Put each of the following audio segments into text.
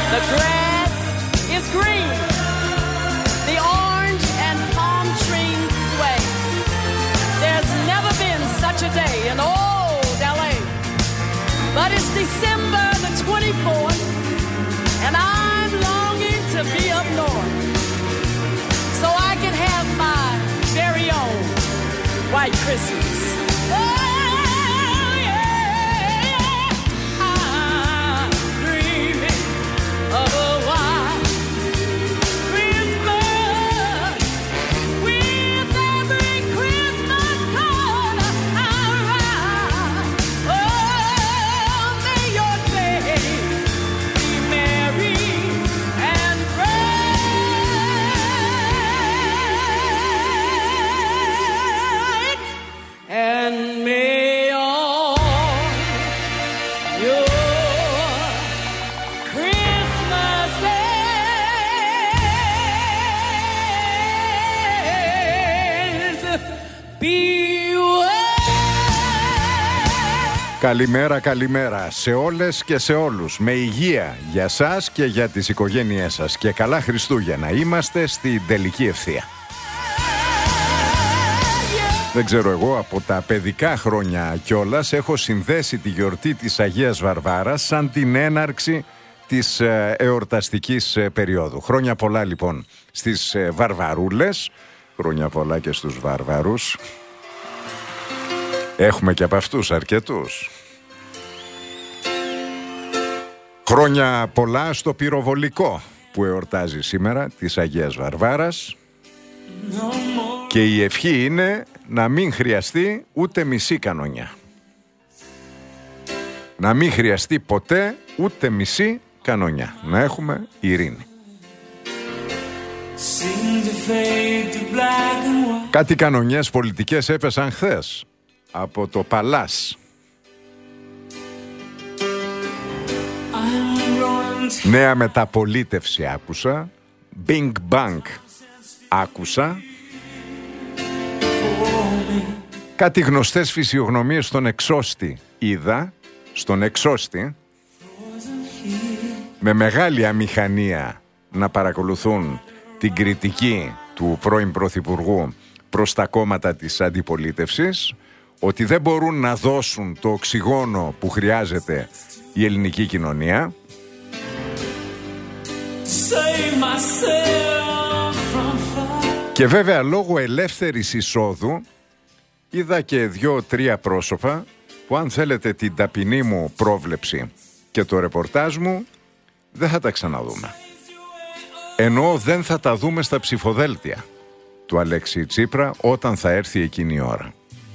The grass is green. The orange and palm trees sway. There's never been such a day in old LA. But it's December the 24th, and I'm longing to be up north, so I can have my very own white Christmas. Oh, yeah. I'm dreaming of a white Christmas with every Christmas card I write. Oh, may your days be merry and bright, and may all your Christmases be well. Καλημέρα, καλημέρα σε όλες και σε όλους. Με υγεία για σας και για τις οικογένειές σας. Και καλά Χριστούγεννα. Είμαστε στην τελική ευθεία. Δεν ξέρω, εγώ από τα παιδικά χρόνια κιόλας έχω συνδέσει τη γιορτή της Αγίας Βαρβάρας σαν την έναρξη της εορταστικής περίοδου. Χρόνια πολλά λοιπόν στις Βαρβαρούλες, χρόνια πολλά και στους Βαρβαρούς. Έχουμε και από αυτούς αρκετούς. Χρόνια πολλά στο πυροβολικό που εορτάζει σήμερα της Αγίας Βαρβάρας. Και η ευχή είναι να μην χρειαστεί ούτε μισή κανονιά. Να μην χρειαστεί ποτέ ούτε μισή κανονιά. Να έχουμε ειρήνη. Κάτι κανονιές πολιτικές έπεσαν χθες από το Παλάς. Νέα μεταπολίτευση άκουσα. Bing Bang άκουσα. Κάτι γνωστές φυσιογνωμίες στον εξώστη είδα. Στον εξώστη, με μεγάλη αμηχανία να παρακολουθούν την κριτική του πρώην Πρωθυπουργού προς τα κόμματα της αντιπολίτευσης, ότι δεν μπορούν να δώσουν το οξυγόνο που χρειάζεται η ελληνική κοινωνία. Και βέβαια λόγω ελεύθερης εισόδου είδα και 2-3 πρόσωπα που, αν θέλετε την ταπεινή μου πρόβλεψη και το ρεπορτάζ μου, δεν θα τα ξαναδούμε. Ενώ δεν θα τα δούμε στα ψηφοδέλτια του Αλέξη Τσίπρα όταν θα έρθει εκείνη η ώρα.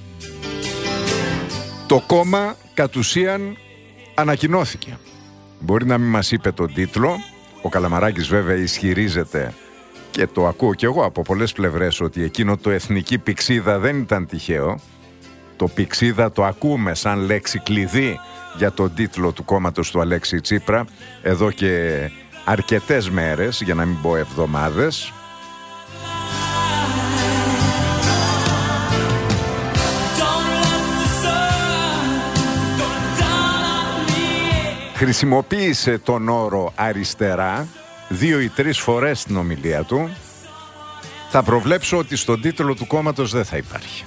Το κόμμα κατ' ουσίαν ανακοινώθηκε. Μπορεί να μην μας είπε τον τίτλο. Ο Καλαμαράκης βέβαια ισχυρίζεται, και το ακούω κι εγώ από πολλές πλευρές, ότι εκείνο το εθνική πηξίδα δεν ήταν τυχαίο. Το πηξίδα το ακούμε σαν λέξη κλειδί για τον τίτλο του κόμματος του Αλέξη Τσίπρα εδώ και αρκετές μέρες, για να μην πω εβδομάδες. Χρησιμοποίησε τον όρο αριστερά 2 ή 3 φορές στην ομιλία του. Θα προβλέψω ότι στον τίτλο του κόμματος δεν θα υπάρχει.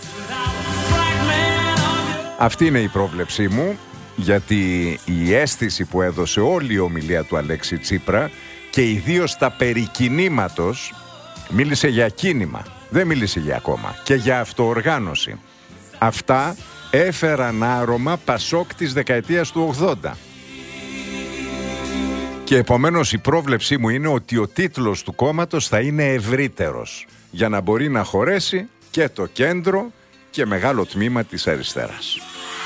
Αυτή είναι η πρόβλεψή μου, γιατί η αίσθηση που έδωσε όλη η ομιλία του Αλέξη Τσίπρα, και ιδίως τα περί κινήματος, μίλησε για κίνημα, δεν μίλησε για κόμμα, και για αυτοοργάνωση. Αυτά έφεραν άρωμα Πασόκ της δεκαετίας του 80. Και επομένως η πρόβλεψή μου είναι ότι ο τίτλος του κόμματος θα είναι ευρύτερος, για να μπορεί να χωρέσει και το κέντρο και μεγάλο τμήμα της αριστεράς.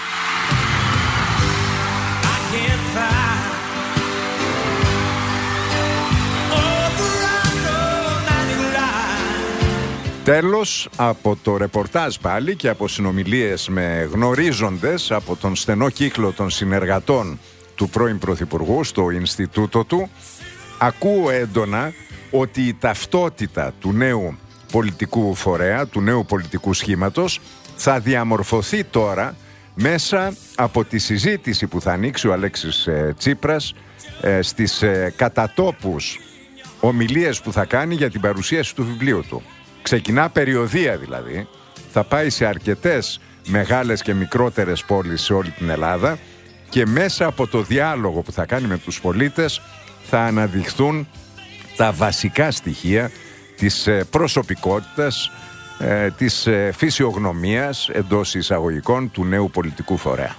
Τέλος, από το ρεπορτάζ πάλι και από συνομιλίες με γνωρίζοντες από τον στενό κύκλο των συνεργατών του πρώην Πρωθυπουργού στο Ινστιτούτο του, ακούω έντονα ότι η ταυτότητα του νέου πολιτικού φορέα, του νέου πολιτικού σχήματος, θα διαμορφωθεί τώρα μέσα από τη συζήτηση που θα ανοίξει ο Αλέξης Τσίπρας στις κατατόπους ομιλίες που θα κάνει για την παρουσίαση του βιβλίου του. Ξεκινά περιοδεία δηλαδή, θα πάει σε αρκετές μεγάλες και μικρότερες πόλεις σε όλη την Ελλάδα και μέσα από το διάλογο που θα κάνει με τους πολίτες θα αναδειχθούν τα βασικά στοιχεία της προσωπικότητας, της φυσιογνωμίας εντός εισαγωγικών του νέου πολιτικού φορέα.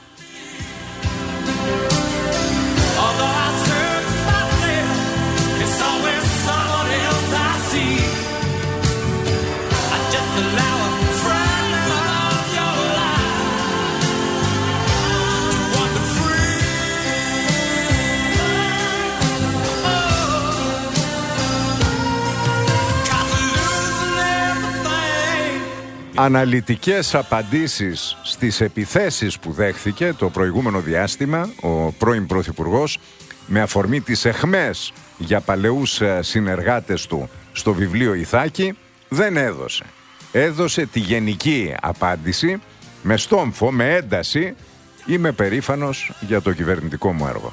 Αναλυτικές απαντήσεις στις επιθέσεις που δέχθηκε το προηγούμενο διάστημα ο πρώην Πρωθυπουργός με αφορμή τις αιχμές για παλαιούς συνεργάτες του στο βιβλίο Ιθάκη δεν έδωσε. Έδωσε τη γενική απάντηση με στόμφο, με ένταση. Είμαι περήφανος για το κυβερνητικό μου έργο.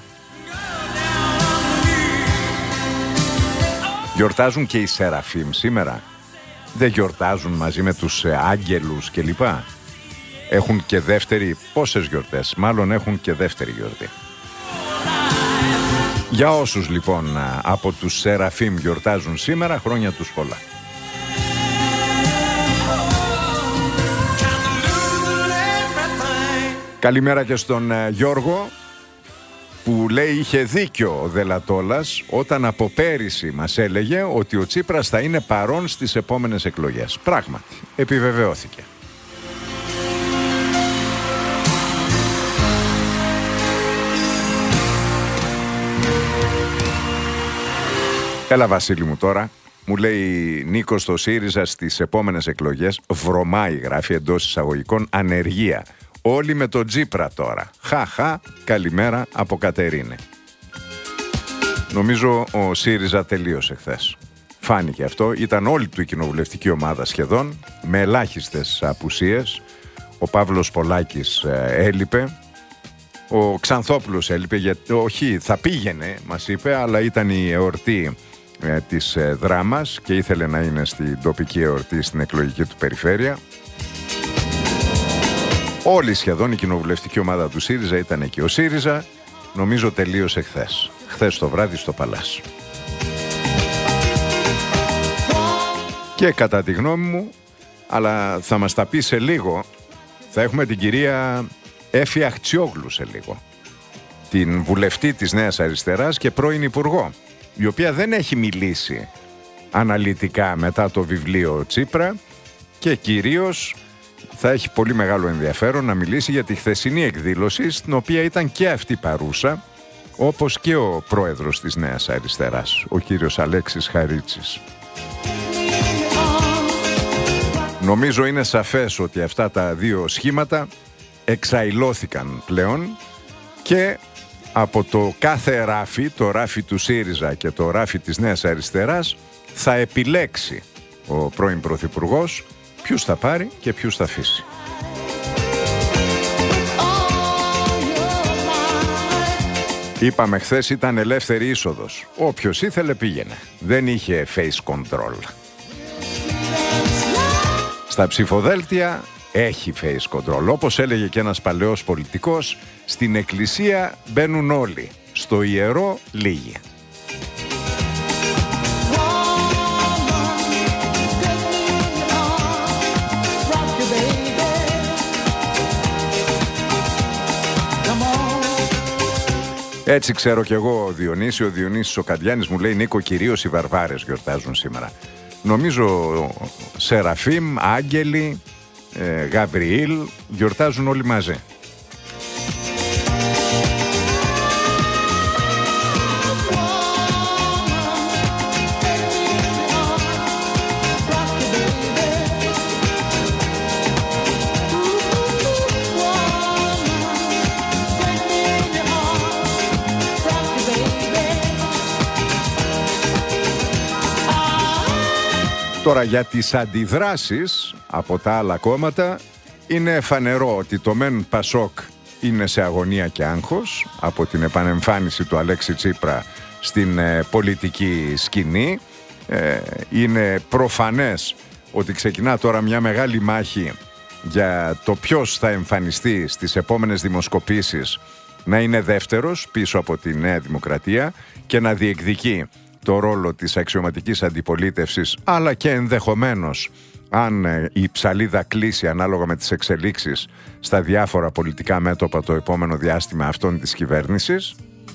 Γιορτάζουν και οι Σεραφείμ σήμερα. Δεν γιορτάζουν μαζί με τους άγγελους κλπ. Έχουν και δεύτερη, πόσες γιορτές, μάλλον έχουν και δεύτερη γιορτή. Για όσους λοιπόν από τους Σεραφείμ γιορτάζουν σήμερα, χρόνια τους πολλά. Καλημέρα και στον Γιώργο που λέει είχε δίκιο ο Δελατόλας όταν από πέρυσι μας έλεγε ότι ο Τσίπρας θα είναι παρόν στις επόμενες εκλογές. Πράγματι, επιβεβαιώθηκε. Έλα Βασίλη μου τώρα. Μου λέει Νίκος στο ΣΥΡΙΖΑ στις επόμενες εκλογές βρωμάει, γράφει εντός εισαγωγικών, ανεργία. Όλοι με τον Τσίπρα τώρα. Χαχα, καλημέρα από Κατερίνη. Νομίζω ο ΣΥΡΙΖΑ τελείωσε χθες. Φάνηκε αυτό. Ήταν όλη του η κοινοβουλευτική ομάδα σχεδόν, με ελάχιστες απουσίες. Ο Παύλος Πολάκης έλειπε. Ο Ξανθόπουλος έλειπε, γιατί όχι, θα πήγαινε, μας είπε, αλλά ήταν η εορτή της Δράμας και ήθελε να είναι στην τοπική εορτή στην εκλογική του περιφέρεια. Όλη σχεδόν η κοινοβουλευτική ομάδα του ΣΥΡΙΖΑ ήταν εκεί. Ο ΣΥΡΙΖΑ νομίζω τελείωσε χθες. Χθες το βράδυ στο Παλάς. Και κατά τη γνώμη μου, αλλά θα μας τα πει σε λίγο, θα έχουμε την κυρία Έφη Αχτσιόγλου σε λίγο. Την βουλευτή της Νέας Αριστεράς και πρώην υπουργό, η οποία δεν έχει μιλήσει αναλυτικά μετά το βιβλίο Τσίπρα και κυρίως θα έχει πολύ μεγάλο ενδιαφέρον να μιλήσει για τη χθεσινή εκδήλωση στην οποία ήταν και αυτή παρούσα, όπως και ο πρόεδρος της Νέας Αριστεράς, ο κύριος Αλέξης Χαρίτσης. Νομίζω είναι σαφές ότι αυτά τα δύο σχήματα εξαϊλώθηκαν πλέον και από το κάθε ράφι, το ράφι του ΣΥΡΙΖΑ και το ράφι της Νέας Αριστεράς, θα επιλέξει ο πρώην Πρωθυπουργός ποιους θα πάρει και ποιους θα αφήσει. Είπαμε χθες ήταν ελεύθερη είσοδος. Όποιος ήθελε πήγαινε. Δεν είχε face control. Στα ψηφοδέλτια έχει face control. Όπως έλεγε και ένας παλαιός πολιτικός, στην εκκλησία μπαίνουν όλοι. Στο ιερό λίγοι. Έτσι ξέρω κι εγώ ο Διονύσης ο Καντιάνης μου λέει Νίκο, κυρίως οι βαρβάρες γιορτάζουν σήμερα. Νομίζω Σεραφείμ, Άγγελοι, Γαβριήλ γιορτάζουν όλοι μαζί. Τώρα για τις αντιδράσεις από τα άλλα κόμματα Είναι φανερό ότι το μεν Πασόκ είναι σε αγωνία και άγχος από την επανεμφάνιση του Αλέξη Τσίπρα στην πολιτική σκηνή. Είναι προφανές ότι ξεκινά τώρα μια μεγάλη μάχη για το ποιος θα εμφανιστεί στις επόμενες δημοσκοπήσεις να είναι δεύτερος πίσω από τη Νέα Δημοκρατία και να διεκδικεί το ρόλο της αξιωματικής αντιπολίτευσης, αλλά και ενδεχομένως, αν η ψαλίδα κλείσει ανάλογα με τις εξελίξεις στα διάφορα πολιτικά μέτωπα το επόμενο διάστημα αυτών της κυβέρνησης.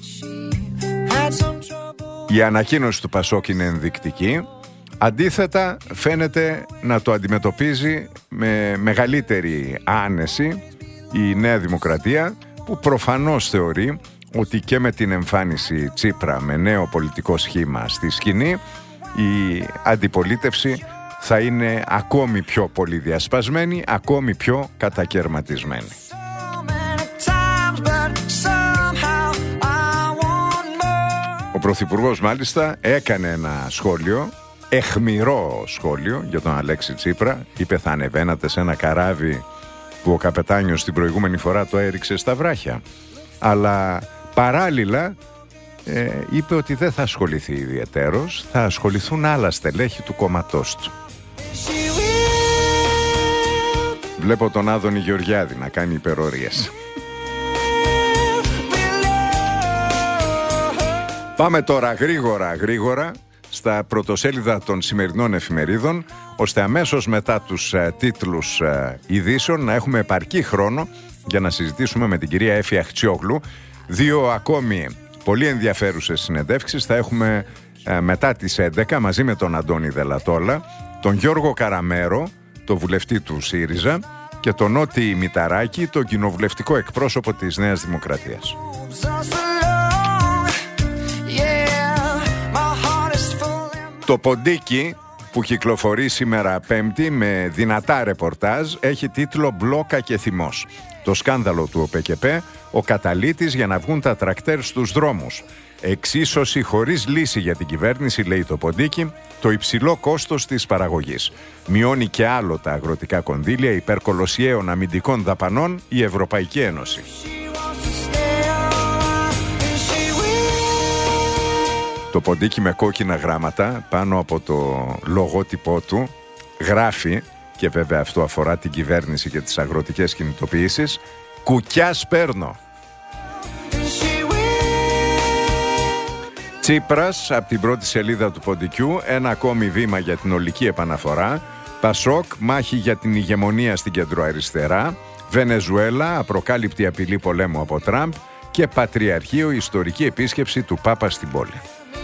Η ανακοίνωση του Πασόκ είναι ενδεικτική. Αντίθετα, φαίνεται να το αντιμετωπίζει με μεγαλύτερη άνεση η Νέα Δημοκρατία, που προφανώς θεωρεί ότι και με την εμφάνιση Τσίπρα με νέο πολιτικό σχήμα στη σκηνή, η αντιπολίτευση θα είναι ακόμη πιο πολυδιασπασμένη, ακόμη πιο κατακαιρματισμένη. Ο Πρωθυπουργός μάλιστα έκανε ένα σχόλιο, αιχμηρό σχόλιο για τον Αλέξη Τσίπρα. Είπε θα ανεβαίνατε σε ένα καράβι που ο καπετάνιος την προηγούμενη φορά το έριξε στα βράχια. Αλλά παράλληλα είπε ότι δεν θα ασχοληθεί ιδιαιτέρως, θα ασχοληθούν άλλα στελέχη του κόμματός του. Βλέπω τον Άδωνη Γεωργιάδη να κάνει υπερορίες. Πάμε τώρα γρήγορα στα πρωτοσέλιδα των σημερινών εφημερίδων, ώστε αμέσως μετά τους τίτλους ειδήσεων να έχουμε επαρκή χρόνο για να συζητήσουμε με την κυρία Έφη Αχτσιόγλου. 2 ακόμη πολύ ενδιαφέρουσες συνεντεύξεις θα έχουμε μετά τις 11 μαζί με τον Αντώνη Δελατόλα, τον Γιώργο Καραμέρο, το βουλευτή του ΣΥΡΙΖΑ, και τον Νότι Μηταράκη, το κοινοβουλευτικό εκπρόσωπο της Νέας Δημοκρατίας. Το ποντίκι που κυκλοφορεί σήμερα Πέμπτη με δυνατά ρεπορτάζ έχει τίτλο «Μπλόκα και θυμός». Το σκάνδαλο του ΟΠΕΚΕΠΕ, ο καταλύτης για να βγουν τα τρακτέρ στους δρόμους. Εξίσωση χωρίς λύση για την κυβέρνηση, λέει το ποντίκι, το υψηλό κόστος της παραγωγής. Μειώνει και άλλο τα αγροτικά κονδύλια υπέρ κολοσιαίων αμυντικών δαπανών η Ευρωπαϊκή Ένωση. Το ποντίκι με κόκκινα γράμματα πάνω από το λογότυπό του γράφει, και βέβαια αυτό αφορά την κυβέρνηση και τις αγροτικές κινητοποιήσεις, «Κουκιά σπέρνω». Τσίπρας από την πρώτη σελίδα του ποντικιού, ένα ακόμη βήμα για την ολική επαναφορά. Πασόκ, μάχη για την ηγεμονία στην κεντροαριστερά. Βενεζουέλα, απροκάλυπτη απειλή πολέμου από Τραμπ. Και Πατριαρχείο, ιστορική επίσκεψη του Πάπα στην πόλη.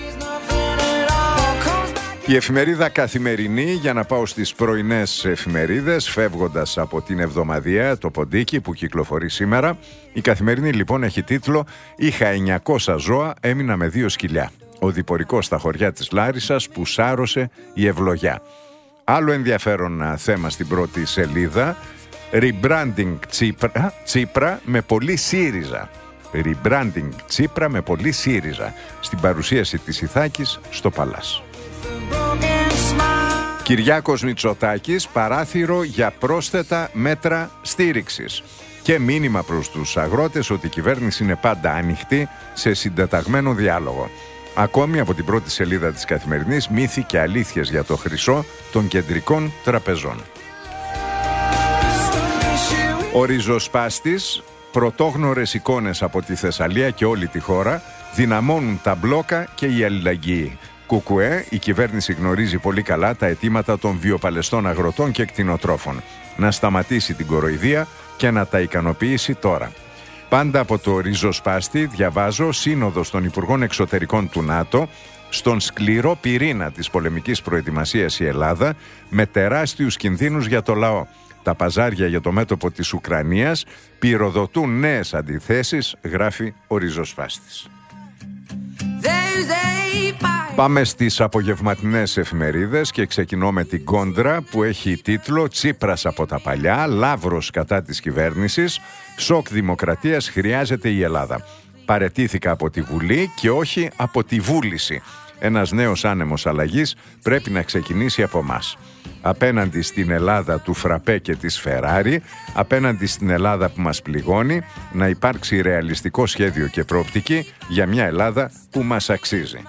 Η εφημερίδα Καθημερινή, για να πάω στις πρωινές εφημερίδες, φεύγοντας από την εβδομαδιαία, το ποντίκι που κυκλοφορεί σήμερα. Η Καθημερινή λοιπόν έχει τίτλο «Είχα 900 ζώα, έμεινα με 2 σκυλιά». Ο διπορικός στα χωριά της Λάρισσας που σάρωσε η ευλογιά. Άλλο ενδιαφέρον θέμα στην πρώτη σελίδα, rebranding Τσίπρα με πολύ ΣΥΡΙΖΑ. Rebranding Τσίπρα με πολύ ΣΥΡΙΖΑ, στην παρουσίαση της Ιθάκης στο Παλάς. Κυριάκος Μητσοτάκης, παράθυρο για πρόσθετα μέτρα στήριξης. Και μήνυμα προς τους αγρότες ότι η κυβέρνηση είναι πάντα ανοιχτή σε συντεταγμένο διάλογο. Ακόμη από την πρώτη σελίδα της Καθημερινής, μύθοι και αλήθειες για το χρυσό των κεντρικών τραπεζών. Ο ριζοσπάστης, πρωτόγνωρες εικόνες από τη Θεσσαλία και όλη τη χώρα, δυναμώνουν τα μπλόκα και η αλληλεγγύη. Κουκουέ, η κυβέρνηση γνωρίζει πολύ καλά τα αιτήματα των βιοπαλαιστών αγροτών και κτηνοτρόφων. Να σταματήσει την κοροϊδία και να τα ικανοποιήσει τώρα. Πάντα από το ριζοσπάστη διαβάζω σύνοδος των Υπουργών Εξωτερικών του ΝΑΤΟ, στον σκληρό πυρήνα της πολεμικής προετοιμασίας η Ελλάδα, με τεράστιους κινδύνους για το λαό. Τα παζάρια για το μέτωπο της Ουκρανίας πυροδοτούν νέες αντιθέσεις, γράφει ο ριζοσπάστης. Πάμε στις απογευματινές εφημερίδες και ξεκινώ με την Κόντρα που έχει τίτλο «Τσίπρας από τα παλιά, Λαύρος κατά της κυβέρνησης, σοκ δημοκρατίας χρειάζεται η Ελλάδα. Παραιτήθηκα από τη Βουλή και όχι από τη βούληση. Ένας νέος άνεμος αλλαγής πρέπει να ξεκινήσει από μας». απέναντι στην Ελλάδα του Φραπέ και της Φεράρι, απέναντι στην Ελλάδα που μας πληγώνει, να υπάρξει ρεαλιστικό σχέδιο και προοπτική για μια Ελλάδα που μας αξίζει.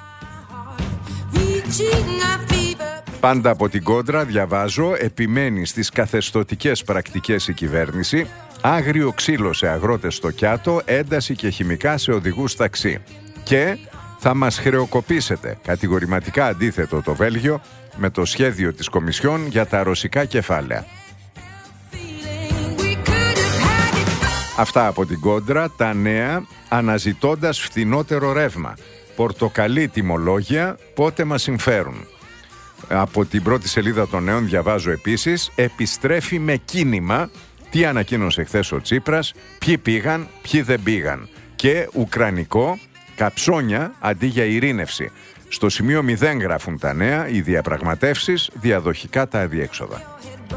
Πάντα από την κόντρα διαβάζω, επιμένει στις καθεστωτικές πρακτικές η κυβέρνηση, άγριο ξύλο σε αγρότες στο Κιάτο, ένταση και χημικά σε οδηγούς ταξί. Και θα μας χρεοκοπήσετε, κατηγορηματικά αντίθετο το Βέλγιο, με το σχέδιο της Κομισιόν για τα ρωσικά κεφάλαια. Αυτά από την κόντρα, τα νέα, αναζητώντας φθηνότερο ρεύμα. Πορτοκαλί τιμολόγια, πότε μας συμφέρουν. Από την πρώτη σελίδα των νέων διαβάζω επίσης, επιστρέφει με κίνημα, τι ανακοίνωσε χθες ο Τσίπρας, ποιοι πήγαν, ποιοι δεν πήγαν. Και ουκρανικό, καψόνια αντί για ειρήνευση. Στο σημείο 0 γράφουν τα νέα, οι διαπραγματεύσεις, διαδοχικά τα αδιέξοδα.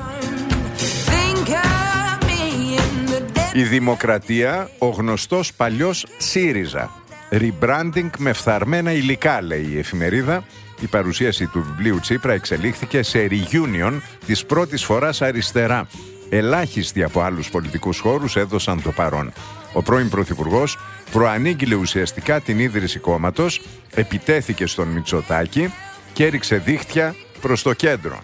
Η Δημοκρατία, ο γνωστός παλιός ΣΥΡΙΖΑ. Rebranding με φθαρμένα υλικά, λέει η εφημερίδα. Η παρουσίαση του βιβλίου Τσίπρα εξελίχθηκε σε reunion της πρώτης φοράς αριστερά. Ελάχιστοι από άλλους πολιτικούς χώρους έδωσαν το παρόν. Ο πρώην Πρωθυπουργός προανήγγειλε ουσιαστικά την ίδρυση κόμματος, επιτέθηκε στον Μητσοτάκη και έριξε δίχτυα προς το κέντρο.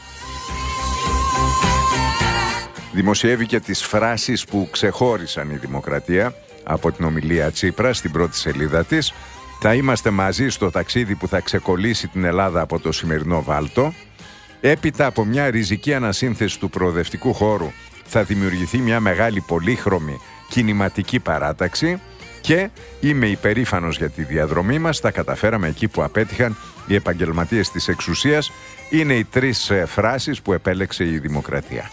Δημοσιεύει και τις φράσεις που ξεχώρισαν η Δημοκρατία από την ομιλία Τσίπρα στην πρώτη σελίδα της. Θα είμαστε μαζί στο ταξίδι που θα ξεκολλήσει την Ελλάδα από το σημερινό βάλτο. Έπειτα από μια ριζική ανασύνθεση του προοδευτικού χώρου θα δημιουργηθεί μια μεγάλη πολύχρωμη κινηματική παράταξη και είμαι υπερήφανος για τη διαδρομή μας, τα καταφέραμε εκεί που απέτυχαν οι επαγγελματίες της εξουσίας. Είναι οι τρεις φράσεις που επέλεξε η Δημοκρατία.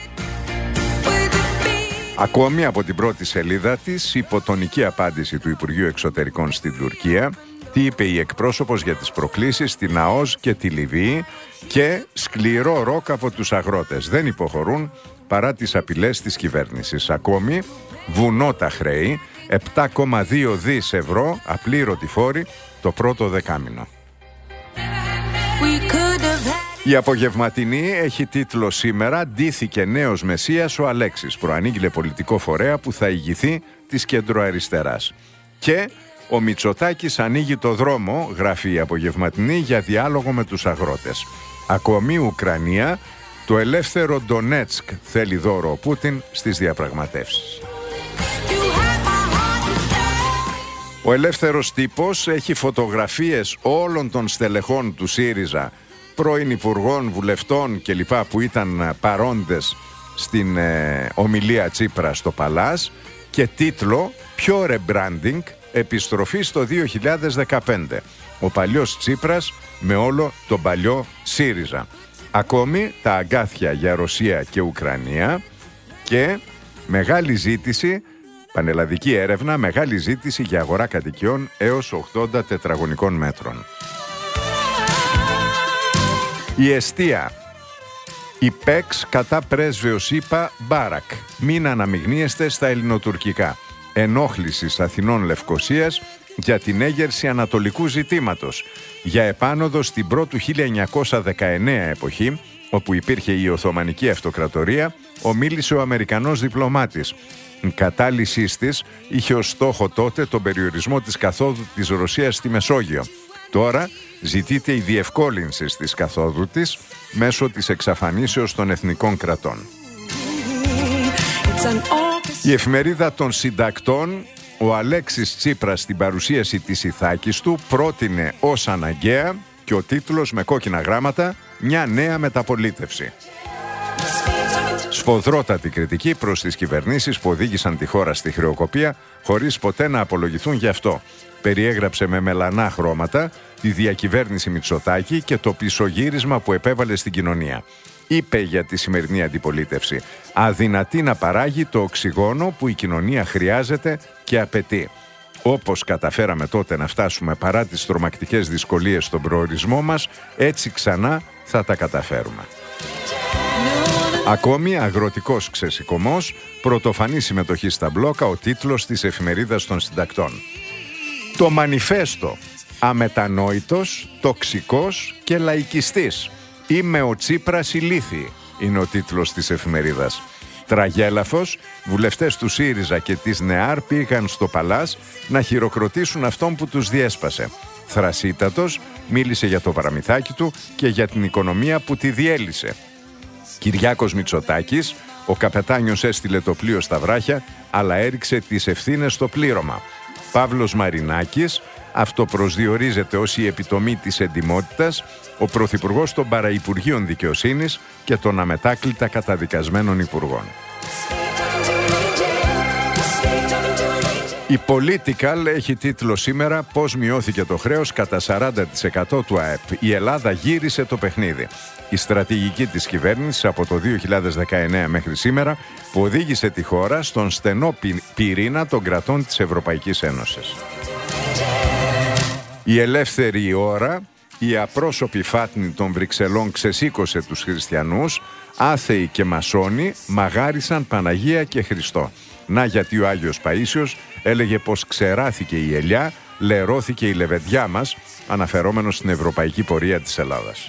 Ακόμη από την πρώτη σελίδα της, υποτονική απάντηση του Υπουργείου Εξωτερικών στην Τουρκία, τι είπε η εκπρόσωπος για τις προκλήσεις στην ΑΟΣ και τη Λιβύη και σκληρό ροκ από τους αγρότες. Δεν υποχωρούν παρά τις απειλές της κυβέρνησης. Ακόμη, βουνό τα χρέη, 7,2 δις ευρώ απλήρωτη φόρη το πρώτο δεκάμηνο. Η απογευματινή έχει τίτλο σήμερα «Ντύθηκε νέος Μεσσίας ο Αλέξης». Προανήγγειλε πολιτικό φορέα που θα ηγηθεί της κεντροαριστεράς. Και ο Μητσοτάκης ανοίγει το δρόμο, γράφει η απογευματινή, για διάλογο με τους αγρότες. Ακόμη Ουκρανία, το ελεύθερο Ντονέτσκ θέλει δώρο ο Πούτιν στις διαπραγματεύσεις. Ο ελεύθερος τύπος έχει φωτογραφίες όλων των στελεχών του ΣΥΡΙΖΑ, πρώην υπουργών, βουλευτών κλπ. Που ήταν παρόντες στην ομιλία Τσίπρα στο Παλάς και τίτλο «Πιο rebranding, επιστροφή στο 2015». Ο παλιός Τσίπρας με όλο τον παλιό ΣΥΡΙΖΑ. Ακόμη τα αγκάθια για Ρωσία και Ουκρανία και μεγάλη ζήτηση, πανελλαδική έρευνα, μεγάλη ζήτηση για αγορά κατοικιών έως 80 τετραγωνικών μέτρων. Η εστία. Η ΠΕΞ κατά πρέσβεως ΗΠΑ Μπάρακ. Μην αναμειγνύεστε στα ελληνοτουρκικά. Ενόχλησης Αθηνών Λευκωσίας για την έγερση ανατολικού ζητήματος. Για επάνωδο στην πρώτου 1919 εποχή, όπου υπήρχε η Οθωμανική Αυτοκρατορία, ομίλησε ο Αμερικανός διπλωμάτης. Η κατάλυσή της είχε ως στόχο τότε τον περιορισμό της καθόδου της Ρωσίας στη Μεσόγειο. Τώρα ζητείται η διευκόλυνση της καθόδου της μέσω της εξαφανίσεως των εθνικών κρατών. Η εφημερίδα των συντακτών, ο Αλέξης Τσίπρας στην παρουσίαση της ηθάκης του πρότεινε ως αναγκαία και ο τίτλος με κόκκινα γράμματα «Μια νέα μεταπολίτευση». Σφοδρότατη κριτική προς τις κυβερνήσεις που οδήγησαν τη χώρα στη χρεοκοπία χωρίς ποτέ να απολογηθούν γι' αυτό. Περιέγραψε με μελανά χρώματα τη διακυβέρνηση Μητσοτάκη και το πισωγύρισμα που επέβαλε στην κοινωνία. Είπε για τη σημερινή αντιπολίτευση «Αδυνατή να παράγει το οξυγόνο που η κοινωνία χρειάζεται και απαιτεί». Όπως καταφέραμε τότε να φτάσουμε παρά τις τρομακτικές δυσκολίες στον προορισμό μας, έτσι ξανά θα τα καταφέρουμε. Ακόμη αγροτικός ξεσηκωμός, πρωτοφανή συμμετοχή στα μπλόκα, ο τίτλος της εφημερίδας των συντακτών. Το μανιφέστο, αμετανόητος, τοξικός και λαϊκιστής. «Είμαι ο Τσίπρας ηλίθιοι» είναι ο τίτλος της εφημερίδας. Τραγέλαφος, βουλευτές του ΣΥΡΙΖΑ και της ΝΕΑΡ πήγαν στο Παλάς να χειροκροτήσουν αυτόν που τους διέσπασε. Θρασίτατος, μίλησε για το παραμυθάκι του και για την οικονομία που τη διέλυσε. Κυριάκος Μητσοτάκης, ο καπετάνιος έστειλε το πλοίο στα βράχια, αλλά έριξε τις ευθύνες στο πλήρωμα. Παύλος Μαρινάκης, αυτοπροσδιορίζεται ως η επιτομή της εντιμότητας, ο πρωθυπουργός των παραυπουργείων δικαιοσύνης και των αμετάκλητα καταδικασμένων υπουργών. Η Political έχει τίτλο σήμερα «Πώς μειώθηκε το χρέος κατά 40% του ΑΕΠ. Η Ελλάδα γύρισε το παιχνίδι». Η στρατηγική της κυβέρνησης από το 2019 μέχρι σήμερα που οδήγησε τη χώρα στον στενό πυρήνα των κρατών της Ευρωπαϊκής Ένωσης. Η Ελεύθερη Ώρα, η απρόσωπη φάτνη των Βρυξελών ξεσήκωσε τους χριστιανούς, άθεοι και μασόνοι μαγάρισαν Παναγία και Χριστό. Να γιατί ο Άγιος Παΐσιος έλεγε πως ξεράθηκε η ελιά, λερώθηκε η λεβεντιά μας, αναφερόμενος στην ευρωπαϊκή πορεία της Ελλάδας.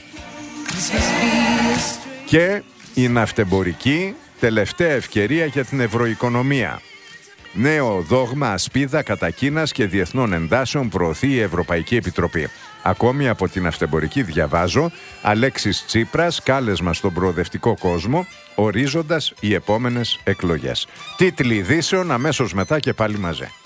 Και η ναυτεμπορική, τελευταία ευκαιρία για την ευρωοικονομία. Νέο δόγμα ασπίδα κατά Κίνας και διεθνών εντάσεων προωθεί η Ευρωπαϊκή Επιτροπή. Ακόμη από την ναυτεμπορική διαβάζω, Αλέξης Τσίπρας, κάλεσμα στον προοδευτικό κόσμο, ορίζοντας οι επόμενες εκλογές. Τίτλοι ειδήσεων αμέσως μετά και πάλι μαζί.